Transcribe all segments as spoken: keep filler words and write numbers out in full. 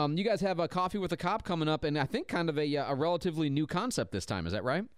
Um, you guys have a Coffee with a Cop coming up, and I think kind of a, a relatively new concept this time. Is that right?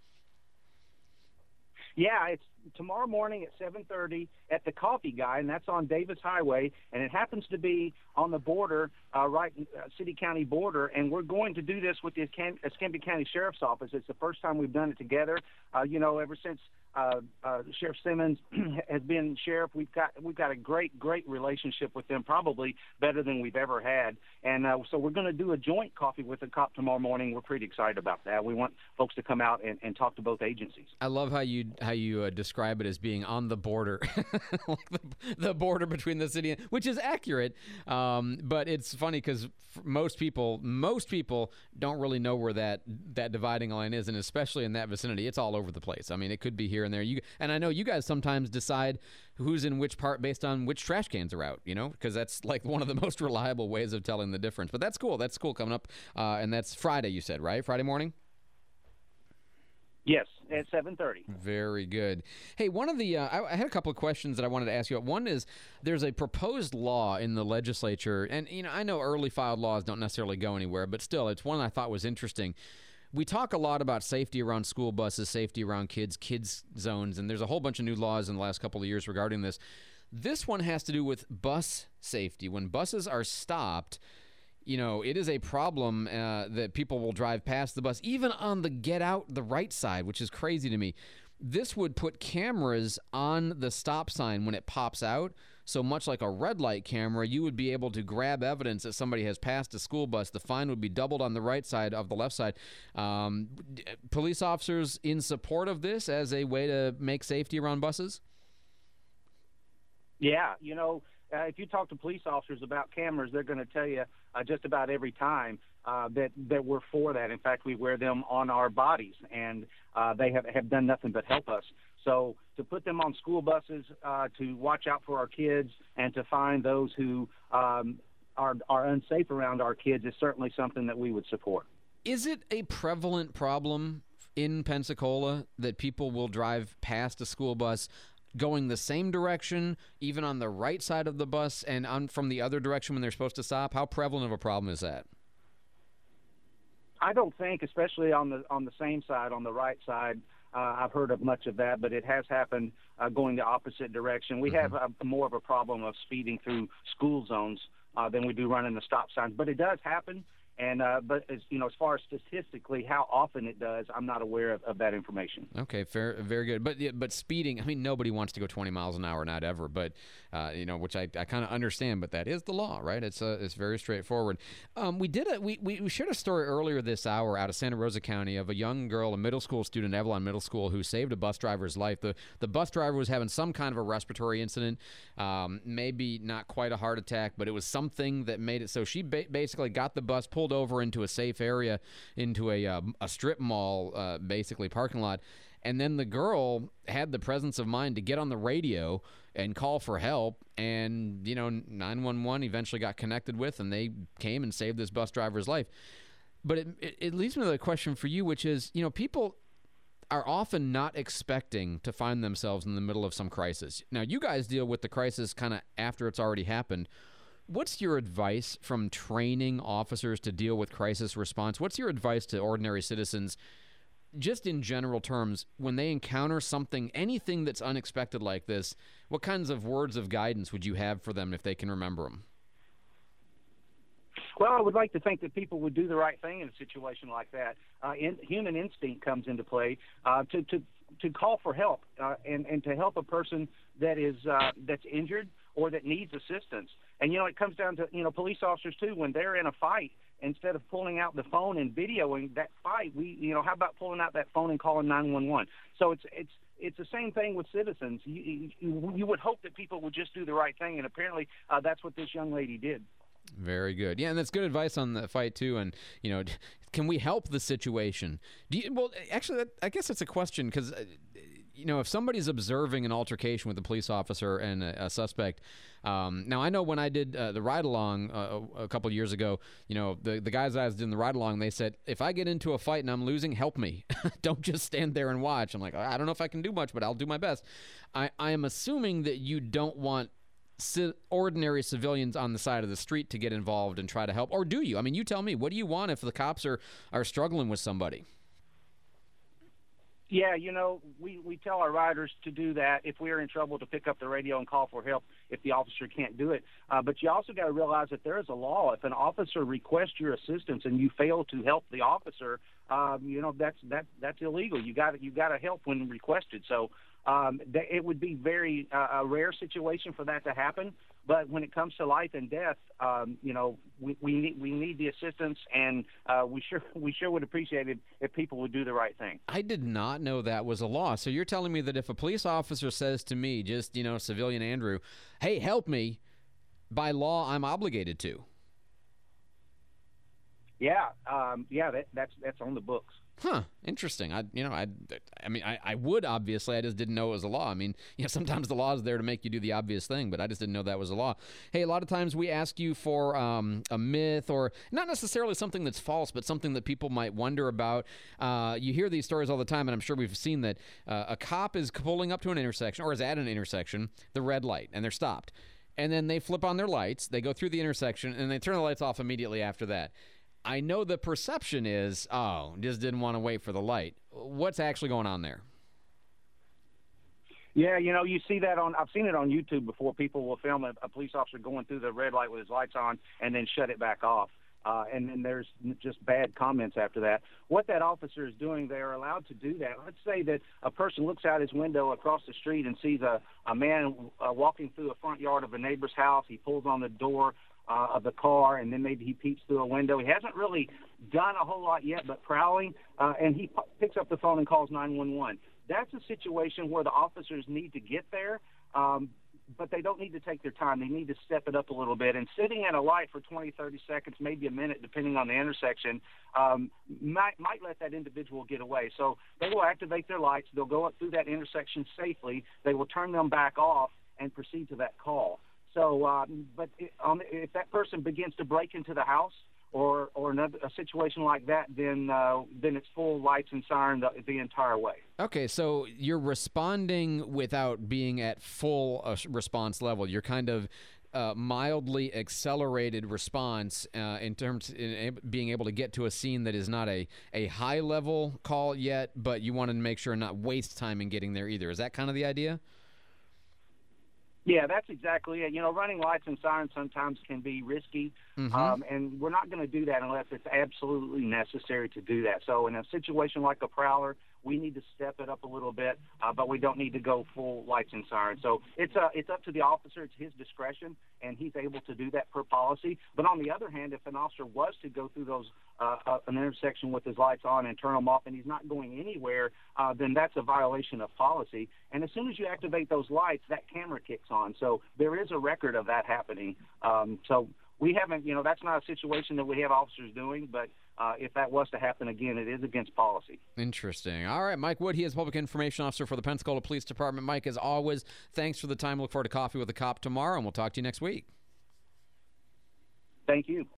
Yeah, it's tomorrow morning at seven thirty at the Coffee Guy, and that's on Davis Highway, and it happens to be on the border, uh, right, uh, city-county border, and we're going to do this with the Escambia Escambia County Sheriff's Office. It's the first time we've done it together. Uh, you know, ever since uh, uh, Sheriff Simmons has been sheriff, we've got we've got a great, great relationship with them, probably better than we've ever had. And uh, so we're going to do a joint Coffee with a Cop tomorrow morning. We're pretty excited about that. We want folks to come out and, and talk to both agencies. I love how you how you uh, describe it as being on the border, like the, the border between the city, and, which is accurate. Um, but it's funny because most people, most people don't really know where that that dividing line is, and especially in that vicinity, it's all over the place. I mean, it could be here and there. You and I know you guys sometimes decide who's in which part based on which trash cans are out. You know, because that's like one of the most reliable ways of telling the difference. But that's cool. That's cool coming up, uh, and that's Friday. You said right? Friday morning. Yes, at seven thirty. Very good. Hey, one of the, uh, I, I had a couple of questions that I wanted to ask you. One is, there's a proposed law in the legislature, and, you know, I know early filed laws don't necessarily go anywhere, but still, it's one I thought was interesting. We talk a lot about safety around school buses, safety around kids, kids zones, and there's a whole bunch of new laws in the last couple of years regarding this. This one has to do with bus safety. When buses are stopped, you know, it is a problem uh, that people will drive past the bus, even on the get out the right side, which is crazy to me. This would put cameras on the stop sign when it pops out. So much like a red light camera, you would be able to grab evidence that somebody has passed a school bus. The fine would be doubled on the right side of the left side. Um, police officers in support of this as a way to make safety around buses? Yeah, you know, uh, if you talk to police officers about cameras, they're going to tell you uh, just about every time uh, that that we're for that. In fact, we wear them on our bodies, and uh, they have, have done nothing but help us. So to put them on school buses, uh, to watch out for our kids, and to find those who um, are are unsafe around our kids is certainly something that we would support. Is it a prevalent problem in Pensacola that people will drive past a school bus going the same direction, even on the right side of the bus, and on from the other direction when they're supposed to stop? How prevalent of a problem is that? I don't think, especially on the on the same side, on the right side, uh, I've heard of much of that, but it has happened uh, going the opposite direction. We Mm-hmm. have a, more of a problem of speeding through school zones uh, than we do running the stop signs, but it does happen. And uh, but as you know, as far as statistically how often it does, I'm not aware of, of that information. Okay, fair, very good. But yeah, but speeding, I mean, nobody wants to go twenty miles an hour, not ever. But uh, you know, which I, I kind of understand. But that is the law, right? It's uh, it's very straightforward. Um, we did a we, we we shared a story earlier this hour out of Santa Rosa County of a young girl, a middle school student, Avalon Middle School, who saved a bus driver's life. The the bus driver was having some kind of a respiratory incident, um, maybe not quite a heart attack, but it was something that made it so she ba- basically got the bus pulled over into a safe area, into a uh, a strip mall, uh, basically parking lot, and then the girl had the presence of mind to get on the radio and call for help, and you know nine one one eventually got connected with, and they came and saved this bus driver's life. But it, it, it leads me to the question for you, which is, you know, people are often not expecting to find themselves in the middle of some crisis. Now, you guys deal with the crisis kind of after it's already happened. What's your advice from training officers to deal with crisis response? What's your advice to ordinary citizens, just in general terms, when they encounter something, anything that's unexpected like this? What kinds of words of guidance would you have for them if they can remember them? Well, I would like to think that people would do the right thing in a situation like that. Uh, in, human instinct comes into play uh, to, to to call for help uh, and and to help a person that is uh, that's injured or that needs assistance. And you know, it comes down to you know police officers too. When they're in a fight, instead of pulling out the phone and videoing that fight, we you know how about pulling out that phone and calling nine one one? So it's it's it's the same thing with citizens. You, you, you would hope that people would just do the right thing, and apparently uh, that's what this young lady did. Very good. Yeah, and that's good advice on the fight too. And you know, can we help the situation? Do you, well, actually, that, I guess that's a question because uh, you know, if somebody's observing an altercation with a police officer and a, a suspect, um, now I know when I did uh, the ride along uh, a couple years ago, you know, the the guys I was doing the ride along, they said, if I get into a fight and I'm losing, help me. Don't just stand there and watch. I'm like, I don't know if I can do much, but I'll do my best. I I am assuming that you don't want ci- ordinary civilians on the side of the street to get involved and try to help? Or do you? I mean, you tell me. What do you want if the cops are, are struggling with somebody? Yeah, you know, we, we tell our riders to do that if we're in trouble, to pick up the radio and call for help if the officer can't do it. Uh, but you also got to realize that there is a law. If an officer requests your assistance and you fail to help the officer, um, you know, that's that that's illegal. You got you got to help when requested. So um, th- it would be very uh, a rare situation for that to happen. But when it comes to life and death, um, you know, we, we need we need the assistance, and uh, we sure we sure would appreciate it if people would do the right thing. I did not know that was a law. So you're telling me that if a police officer says to me, just, you know, civilian Andrew, hey, help me, by law, I'm obligated to. Yeah, um, yeah, that, that's that's on the books. Huh. Interesting. I, you know, I, I mean, I, I would obviously. I just didn't know it was a law. I mean, you know, sometimes the law is there to make you do the obvious thing, but I just didn't know that was a law. Hey, a lot of times we ask you for um, a myth, or not necessarily something that's false, but something that people might wonder about. Uh, you hear these stories all the time, and I'm sure we've seen that uh, a cop is pulling up to an intersection, or is at an intersection, the red light, and they're stopped, and then they flip on their lights, they go through the intersection, and they turn the lights off immediately after that. I know the perception is, oh, just didn't want to wait for the light. What's actually going on there? Yeah, you know, you see that on, I've seen it on YouTube before. People will film a, a police officer going through the red light with his lights on and then shut it back off. Uh, and then there's just bad comments after that. What that officer is doing, they're allowed to do that. Let's say that a person looks out his window across the street and sees a, a man uh, walking through the front yard of a neighbor's house. He pulls on the door Uh, of the car, and then maybe he peeks through a window. He hasn't really done a whole lot yet, but prowling, uh, and he p- picks up the phone and calls nine one one. That's a situation where the officers need to get there, um, but they don't need to take their time. They need to step it up a little bit. And sitting at a light for twenty, thirty seconds, maybe a minute, depending on the intersection, um, might, might let that individual get away. So they will activate their lights. They'll go up through that intersection safely. They will turn them back off and proceed to that call. So, um, but it, um, if that person begins to break into the house or or another, a situation like that, then uh, then it's full lights and siren the, the entire way. Okay, so you're responding without being at full uh, response level. You're kind of uh, mildly accelerated response uh, in terms in being able to get to a scene that is not a, a high level call yet, but you want to make sure not waste time in getting there either. Is that kind of the idea? Yeah, that's exactly it. You know, running lights and sirens sometimes can be risky, mm-hmm. um, and we're not going to do that unless it's absolutely necessary to do that. So in a situation like a prowler, we need to step it up a little bit, uh, but we don't need to go full lights and sirens. So it's uh, it's up to the officer. It's his discretion, and he's able to do that per policy. But on the other hand, if an officer was to go through those uh, uh, an intersection with his lights on and turn them off, and he's not going anywhere, uh, then that's a violation of policy. And as soon as you activate those lights, that camera kicks on. So there is a record of that happening. Um, so we haven't, you know, that's not a situation that we have officers doing, but uh, if that was to happen again, it is against policy. Interesting. All right, Mike Wood, he is Public Information Officer for the Pensacola Police Department. Mike, as always, thanks for the time. Look forward to Coffee with a Cop tomorrow, and we'll talk to you next week. Thank you.